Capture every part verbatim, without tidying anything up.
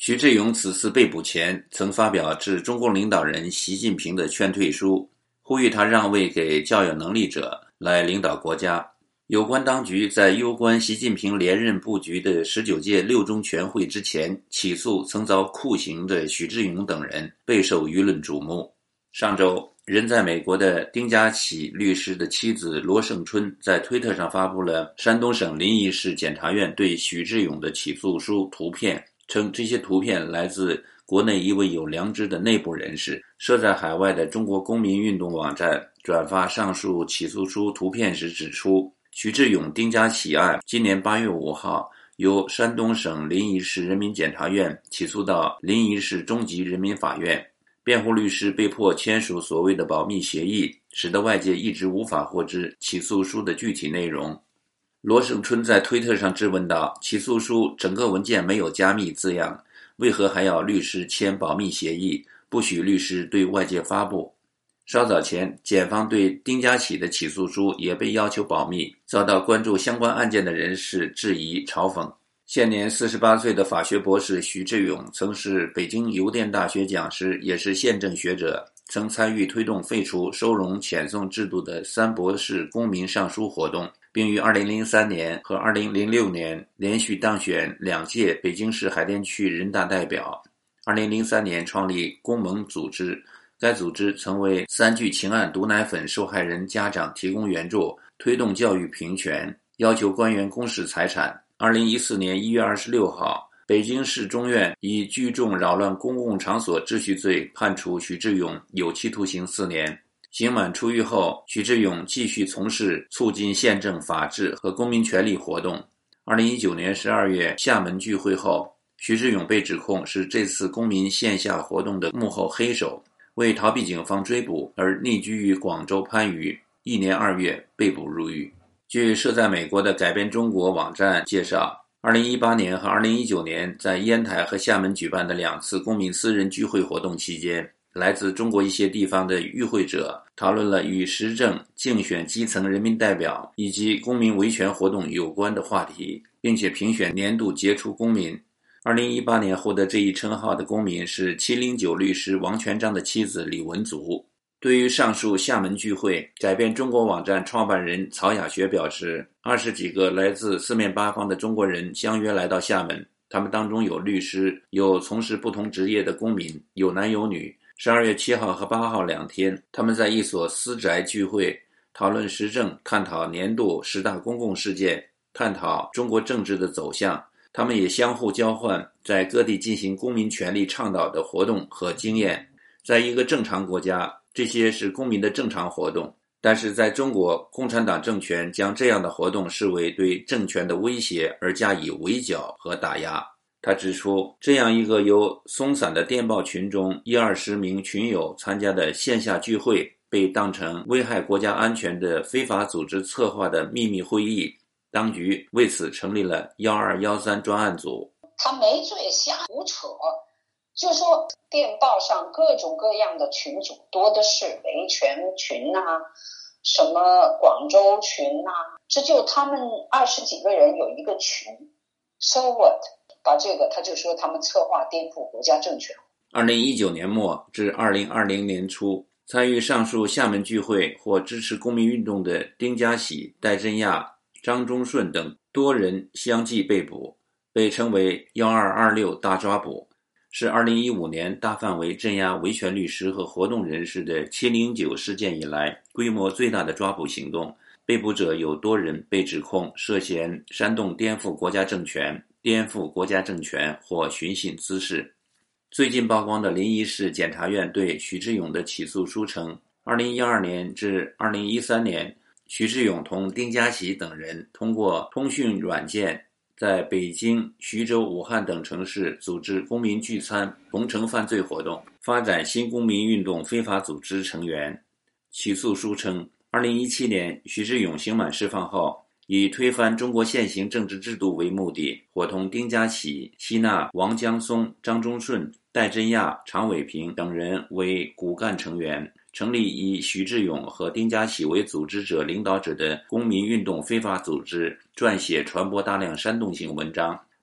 徐志勇此次被捕前曾发表致中共领导人习近平的劝退书，呼吁他让位给较有能力者来领导国家。有关当局在攸关习近平连任布局的十九届六中全会之前起诉曾遭酷刑的徐志勇等人，备受舆论瞩目。上周，人在美国的丁家启律师的妻子罗胜春在推特上发布了山东省临沂市检察院对徐志勇的起诉书图片，称这些图片来自国内一位有良知的内部人士，设在海外的中国公民运动网站转发上述起诉书图片时指出，徐志勇丁家启案今年八月五号由山东省临沂市人民检察院起诉到临沂市中级人民法院，辩护律师被迫签署所谓的保密协议，使得外界一直无法获知起诉书的具体内容。罗胜春在推特上质问道，起诉书整个文件没有加密字样，为何还要律师签保密协议，不许律师对外界发布？稍早前，检方对丁家启的起诉书也被要求保密，遭到关注相关案件的人士质疑嘲讽。现年四十八岁的法学博士徐志勇曾是北京邮电大学讲师，也是宪政学者，曾参与推动废除收容遣送制度的三博士公民上书活动，并于二零零三年和二零零六年连续当选两届北京市海淀区人大代表。二零零三年创立公盟组织，该组织曾为三聚氰胺毒奶粉受害人家长提供援助，推动教育平权，要求官员公示财产。二零一四年一月二十六号，北京市中院以聚众扰乱公共场所秩序罪判处徐志勇有期徒刑四年。刑满出狱后，徐志勇继续从事促进宪政法治和公民权利活动。二零一九年十二月厦门聚会后，徐志勇被指控是这次公民线下活动的幕后黑手，为逃避警方追捕而匿居于广州番禺，一年二月被捕入狱。据设在美国的改变中国网站介绍，二零一八年和二零一九年在烟台和厦门举办的两次公民私人聚会活动期间，来自中国一些地方的与会者讨论了与时政、竞选基层人民代表以及公民维权活动有关的话题，并且评选年度杰出公民。二零一八年获得这一称号的公民是七零九律师王全璋的妻子李文足。对于上述厦门聚会，改变中国网站创办人曹雅学表示，二十几个来自四面八方的中国人相约来到厦门，他们当中有律师，有从事不同职业的公民，有男有女。十二月七号和八号两天，他们在一所私宅聚会，讨论时政，探讨年度十大公共事件，探讨中国政治的走向。他们也相互交换在各地进行公民权利倡导的活动和经验。在一个正常国家，这些是公民的正常活动，但是在中国，共产党政权将这样的活动视为对政权的威胁而加以围剿和打压。他指出，这样一个由松散的电报群中一二十名群友参加的线下聚会，被当成危害国家安全的非法组织策划的秘密会议，当局为此成立了一二一三专案组。 他没罪瞎胡扯，就说电报上各种各样的群组多的是，维权群啊，什么广州群啊，这就他们二十几个人有一个群 ，so what？ 把这个他就说他们策划颠覆国家政权。 二零一九年末至二零二零年初，参与上述厦门聚会或支持公民运动的丁家喜、戴振亚、张忠顺等多人相继被捕，被称为一二二六大抓捕，是二零一五年大范围镇压维权律师和活动人士的七零九事件以来规模最大的抓捕行动。被捕者有多人被指控涉嫌煽动颠覆国家政权、颠覆国家政权或寻衅滋事。最近曝光的临沂市检察院对徐志勇的起诉书称，二零一二年至二零一三年，徐志勇同丁家喜等人通过通讯软件在北京、徐州、武汉等城市组织公民聚餐、同城犯罪活动，发展新公民运动非法组织成员。起诉书称，二零一七年徐志勇刑满释放后，以推翻中国现行政治制度为目的，伙同丁家喜吸纳王江松、张忠顺、戴振亚、常伟平等人为骨干成员，成立以徐志勇和丁家喜为组织者领导者的公民运动非法组织，撰写传播大量煽动性文章，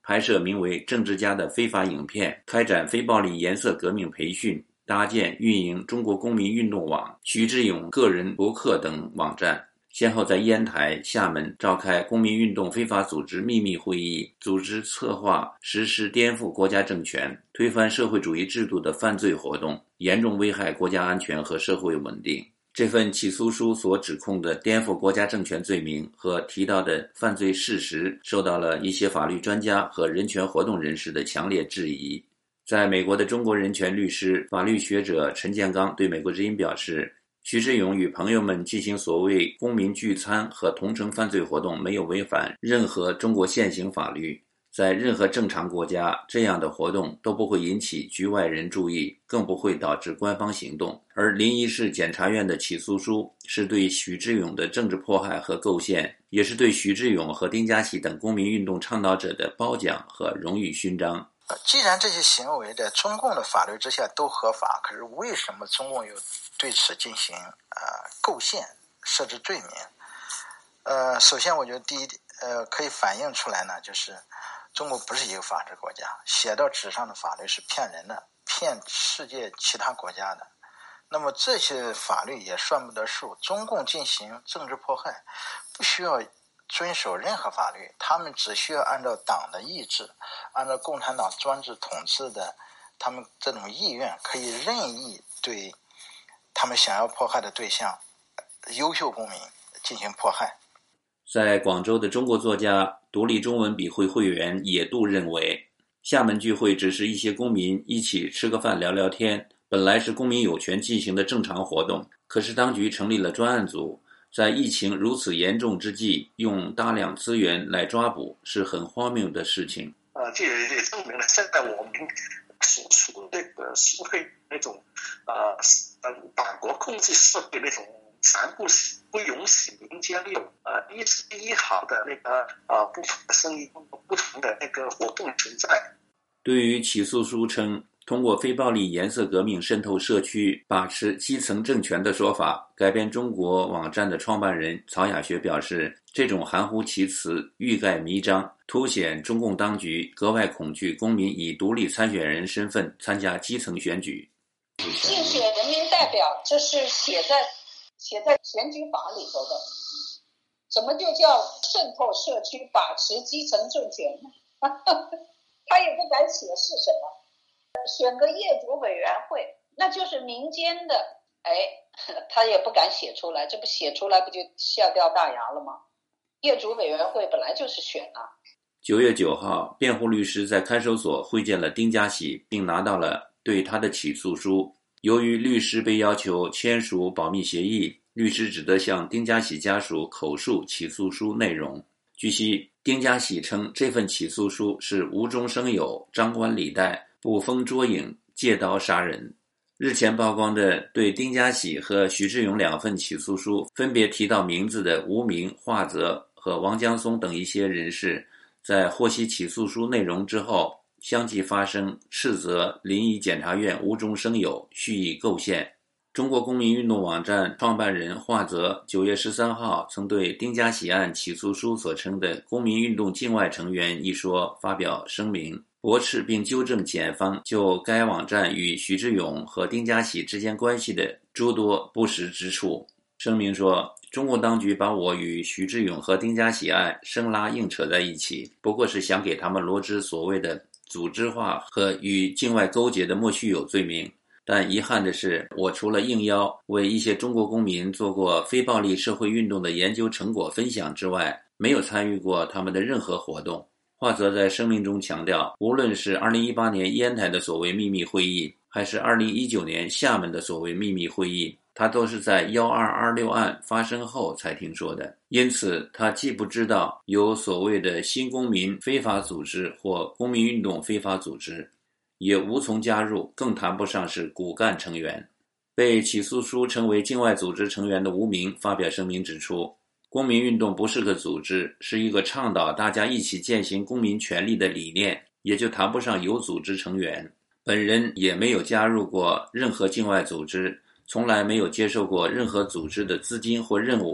拍摄名为《政治家》的非法影片，开展非暴力颜色革命培训，搭建运营中国公民运动网、徐志勇个人博客等网站，先后在烟台、厦门召开公民运动非法组织秘密会议，组织策划实施颠覆国家政权、推翻社会主义制度的犯罪活动，严重危害国家安全和社会稳定。这份起诉书所指控的颠覆国家政权罪名和提到的犯罪事实，受到了一些法律专家和人权活动人士的强烈质疑。在美国的中国人权律师、法律学者陈建刚对美国之音表示，徐志勇与朋友们进行所谓公民聚餐和同城犯罪活动没有违反任何中国现行法律，在任何正常国家，这样的活动都不会引起局外人注意，更不会导致官方行动。而临沂市检察院的起诉书是对许志勇的政治迫害和构陷，也是对许志勇和丁家喜等公民运动倡导者的褒奖和荣誉勋章。 既然这些行为在中共的法律之下都合法，可是为什么中共又对此进行呃构陷、设置罪名？呃，首先我觉得第一呃可以反映出来呢，就是中国不是一个法治国家，写到纸上的法律是骗人的，骗世界其他国家的。那么这些法律也算不得数，中共进行政治迫害不需要遵守任何法律，他们只需要按照党的意志，按照共产党专制统治的他们这种意愿，可以任意对他们想要迫害的对象优秀公民进行迫害。 在广州的中国作家、独立中文笔会会员野渡认为，厦门聚会只是一些公民一起吃个饭聊聊天，本来是公民有权进行的正常活动，可是当局成立了专案组，在疫情如此严重之际，用大量资源来抓捕，是很荒谬的事情。 呃，这也证明了现在我们所说的那个社会那种呃呃党国控制社会那种残酷，不允许民间有呃一丝一毫的那个呃不同的声音、不同的那个活动存在。 对于起诉书称通过非暴力颜色革命渗透社区、把持基层政权的说法，改编中国网站的创办人曹雅学表示，这种含糊其辞、欲盖弥彰，凸显中共当局格外恐惧公民以独立参选人身份参加基层选举。 竞选人民代表，这是写在写在选举法里头的，怎么就叫渗透社区、把持基层政权呢？他也不敢写是什么。选个业主委员会，那就是民间的，哎，他也不敢写出来，这不写出来不就笑掉大牙了吗？业主委员会本来就是选啊。 九月九号，辩护律师在看守所会见了丁家喜，并拿到了对他的起诉书。由于律师被要求签署保密协议，律师只得向丁家喜家属口述起诉书内容。据悉，丁家喜称这份起诉书是无中生有、张冠李戴、捕风捉影、借刀杀人。日前曝光的对丁家喜和许志勇两份起诉书分别提到名字的吴明、华泽和王江松等一些人士，在获悉起诉书内容之后，相继发声斥责临沂检察院无中生有、蓄意构陷。中国公民运动网站创办人华泽九月十三号曾对丁家喜案起诉书所称的公民运动境外成员一说发表声明，驳斥并纠正检方就该网站与许志勇和丁家喜之间关系的诸多不实之处。声明说，中共当局把我与许志勇和丁家喜案生拉硬扯在一起，不过是想给他们罗织所谓的组织化和与境外勾结的莫须有罪名。但遗憾的是，我除了应邀为一些中国公民做过非暴力社会运动的研究成果分享之外，没有参与过他们的任何活动。华泽在声明中强调，无论是二零一八年烟台的所谓秘密会议，还是二零一九年厦门的所谓秘密会议，他都是在一二二六案发生后才听说的。因此，他既不知道有所谓的新公民非法组织或公民运动非法组织，也无从加入，更谈不上是骨干成员。被起诉书称为境外组织成员的吴明发表声明指出，公民运动不是个组织，是一个倡导大家一起践行公民权利的理念，也就谈不上有组织成员。本人也没有加入过任何境外组织，从来没有接受过任何组织的资金或任务，本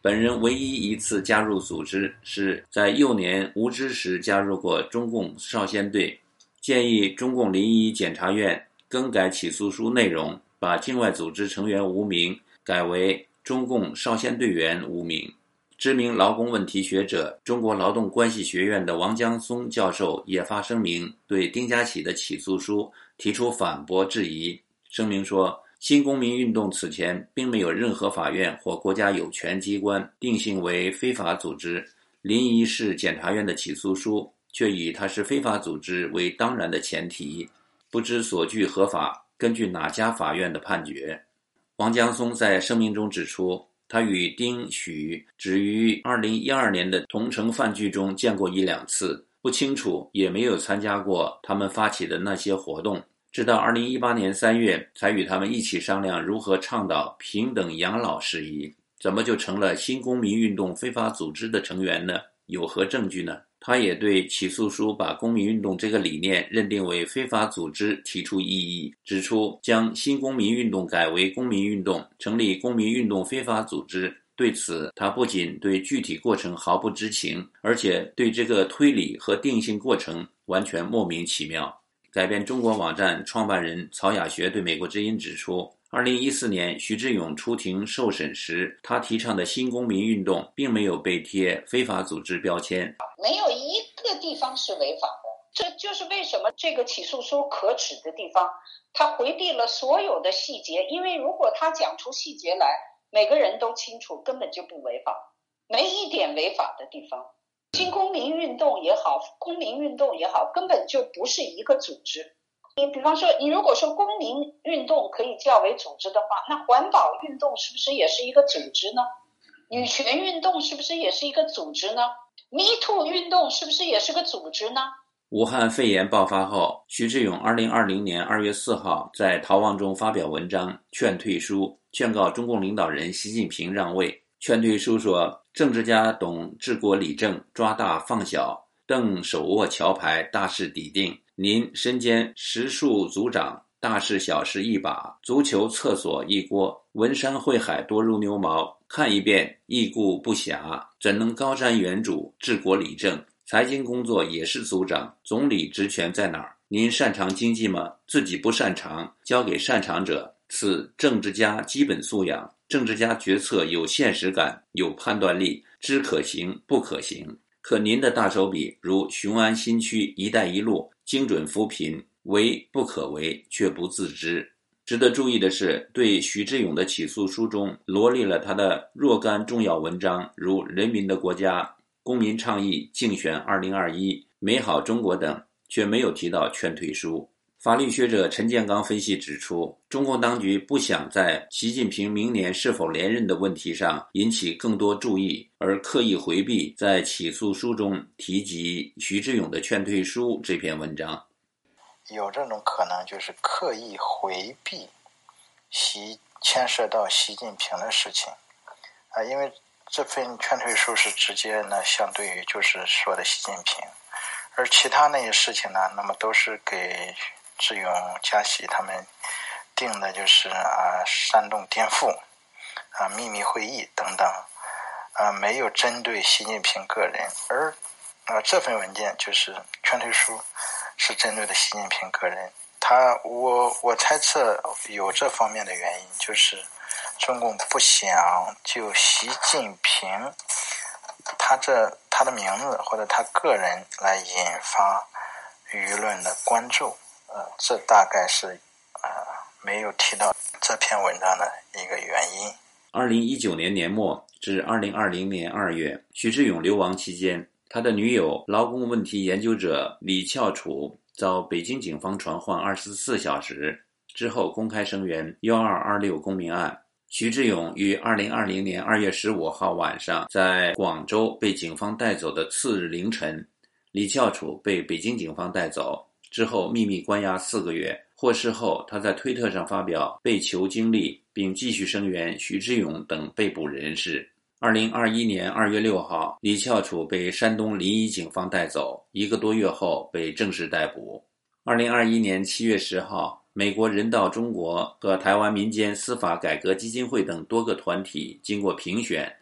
本人唯一一次加入组织是在幼年无知时加入过中共少先队，建议中共临沂检察院更改起诉书内容，把境外组织成员无名改为中共少先队员无名。知名劳工问题学者、中国劳动关系学院的王江松教授也发声明，对丁家喜的起诉书提出反驳质疑。声明说，新公民运动此前并没有任何法院或国家有权机关定性为非法组织，临沂市检察院的起诉书却以它是非法组织为当然的前提，不知所据合法，根据哪家法院的判决。王江松在声明中指出，他与丁许只于二零一二年的同城饭聚中见过一两次，不清楚也没有参加过他们发起的那些活动，直到二零一八年三月才与他们一起商量如何倡导平等养老事宜，怎么就成了新公民运动非法组织的成员呢？有何证据呢？他也对起诉书把公民运动这个理念认定为非法组织提出异议，指出将新公民运动改为公民运动，成立公民运动非法组织，对此他不仅对具体过程毫不知情，而且对这个推理和定性过程完全莫名其妙。改变中国网站创办人曹雅学对美国之音指出，二零一四年徐志勇出庭受审时，他提倡的新公民运动并没有被贴非法组织标签， 没有一个地方是违法的。这就是为什么这个起诉书可耻的地方，他回避了所有的细节，因为如果他讲出细节来，每个人都清楚根本就不违法，没一点违法的地方。新公民运动也好，公民运动也好，根本就不是一个组织。你比方说，你如果说公民运动可以叫为组织的话，那环保运动是不是也是一个组织呢？女权运动是不是也是一个组织呢？ Me Too 运动是不是也是个组织呢？ 武汉肺炎爆发后，徐志勇二零二零年二月四号在逃亡中发表文章劝退书，劝告中共领导人习近平让位。劝退书说，政治家懂治国理政，抓大放小，邓手握桥牌，大势底定。您身兼十数组长，大事小事一把，足球厕所一锅，文山会海多如牛毛，看一遍亦顾不暇，怎能高瞻远瞩，治国理政？财经工作也是组长，总理职权在哪儿？您擅长经济吗？自己不擅长，交给擅长者，此政治家基本素养。政治家决策有现实感，有判断力，知可行不可行。可您的大手笔，如雄安新区、一带一路，精准扶贫，为不可为，却不自知。值得注意的是，对徐志勇的起诉书中罗列了他的若干重要文章，如《人民的国家》、公民倡议竞选二零二一、美好中国等，却没有提到劝退书。法律学者陈建刚分析指出，中共当局不想在习近平明年是否连任的问题上引起更多注意，而刻意回避在起诉书中提及徐志勇的劝退书这篇文章。 有这种可能，就是刻意回避习牵涉到习近平的事情啊，因为这份劝退书是直接呢相对于就是说的习近平，而其他那些事情呢，那么都是给志勇、嘉喜他们定的，就是啊煽动颠覆啊秘密会议等等啊，没有针对习近平个人。而啊这份文件就是劝退书是针对的习近平个人。他我我猜测有这方面的原因，就是中共不想就习近平他这他的名字或者他个人来引发舆论的关注，呃，这大概是呃没有提到这篇文章的一个原因。 二零一九年年末至二零二零年二月，徐志勇流亡期间，他的女友劳工问题研究者李翘楚遭北京警方传唤二十四小时之后公开声援一二二六公民案。徐志勇于二零二零年二月十五号晚上在广州被警方带走的次日凌晨，李翘楚被北京警方带走之后秘密关押四个月。获释后，他在推特上发表被囚经历，并继续声援徐志勇等被捕人士。二零二一年二月六号，李翘楚被山东临沂警方带走，一个多月后被正式逮捕。二零二一年七月十号，美国人道中国和台湾民间司法改革基金会等多个团体经过评选，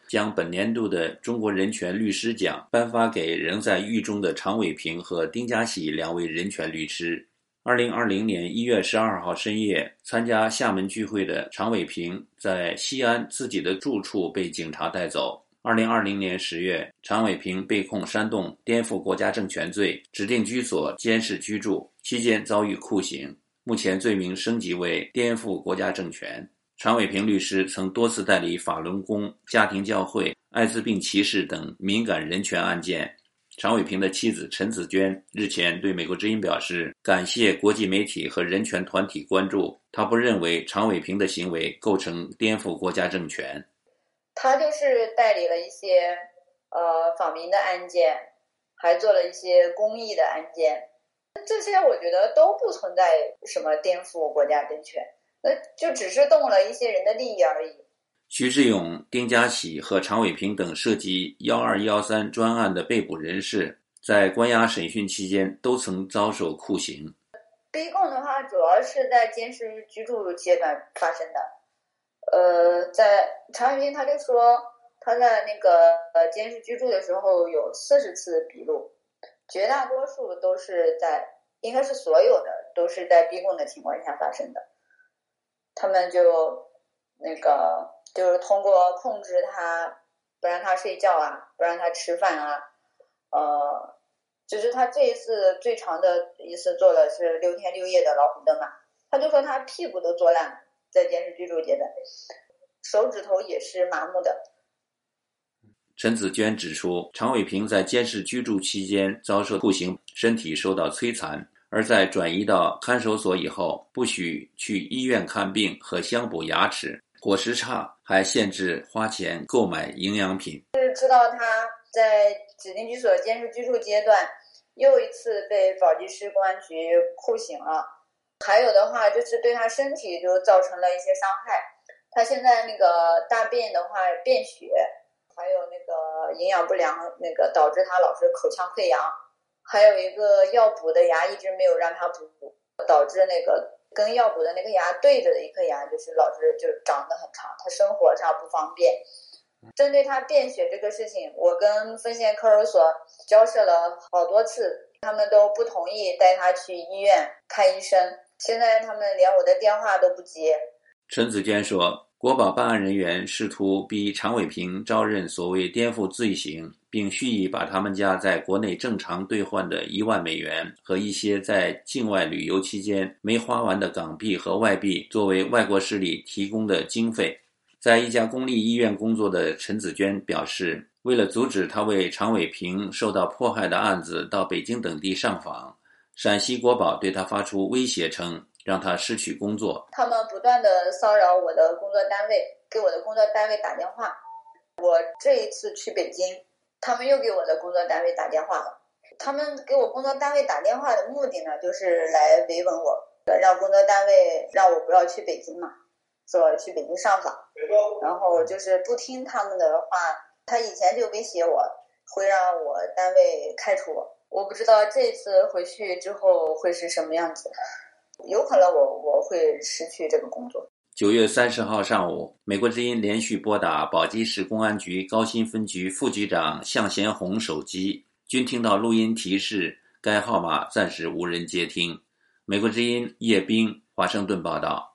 将本年度的中国人权律师奖颁发给仍在狱中的常伟平和丁家喜两位人权律师。二零二零年一月十二号深夜，参加厦门聚会的常伟平在西安自己的住处被警察带走。二零二零年十月，常伟平被控煽动颠覆国家政权罪，指定居所监视居住，期间遭遇酷刑，目前罪名升级为颠覆国家政权。常伟平律师曾多次代理法轮功、家庭教会、艾滋病歧视等敏感人权案件。常伟平的妻子陈子娟日前对美国之音表示，感谢国际媒体和人权团体关注，她不认为常伟平的行为构成颠覆国家政权。 他就是代理了一些呃访民的案件，还做了一些公益的案件，这些我觉得都不存在什么颠覆国家政权，那就只是动了一些人的利益而已。 徐志勇、丁家喜和常伟平等涉及一二一三专案的被捕人士，在关押审讯期间都曾遭受酷刑。 逼供的话，主要是在监视居住阶段发生的。呃，在常伟平他就说，他在那个呃监视居住的时候有四十次笔录，绝大多数都是在，应该是所有的都是在逼供的情况下发生的。他们就那个就是通过控制他，不让他睡觉啊，不让他吃饭啊，呃，就是他这一次最长的一次做的是六天六夜的老虎灯嘛，他就说他屁股都坐烂了，在监视居住阶段，手指头也是麻木的。 陈子娟指出，常伟平在监视居住期间遭受酷刑，身体受到摧残，而在转移到看守所以后，不许去医院看病和镶补牙齿，伙食差，还限制花钱购买营养品。 是知道他在指定居所监视居住阶段又一次被保济市公安局酷刑了，还有的话就是对他身体就造成了一些伤害，他现在那个大便的话便血，还有那个营养不良，那个导致他老是口腔溃疡，还有一个要补的牙一直没有让他补，导致那个跟要补的那个牙对着的一颗牙就是老是就长得很长，他生活上不方便。针对他便血这个事情，我跟丰县看守所交涉了好多次，他们都不同意带他去医院看医生，现在他们连我的电话都不接。 陈子娟说，国保办案人员试图逼常伟平招认所谓颠覆罪行，并蓄意把他们家在国内正常兑换的一万美元和一些在境外旅游期间没花完的港币和外币作为外国势力提供的经费。在一家公立医院工作的陈子娟表示，为了阻止他为常伟平受到迫害的案子到北京等地上访，陕西国保对他发出威胁，称让他失去工作。 他们不断的骚扰我的工作单位，给我的工作单位打电话。我这一次去北京，他们又给我的工作单位打电话了。他们给我工作单位打电话的目的呢，就是来维稳我，让工作单位让我不要去北京嘛，说去北京上访。然后就是不听他们的话，他以前就威胁我，会让我单位开除我。我不知道这次回去之后会是什么样子。有可能我我会失去这个工作。 九月三十号上午，美国之音连续拨打宝鸡市公安局高新分局副局长向贤红手机，均听到录音提示该号码暂时无人接听。美国之音叶冰华盛顿报道。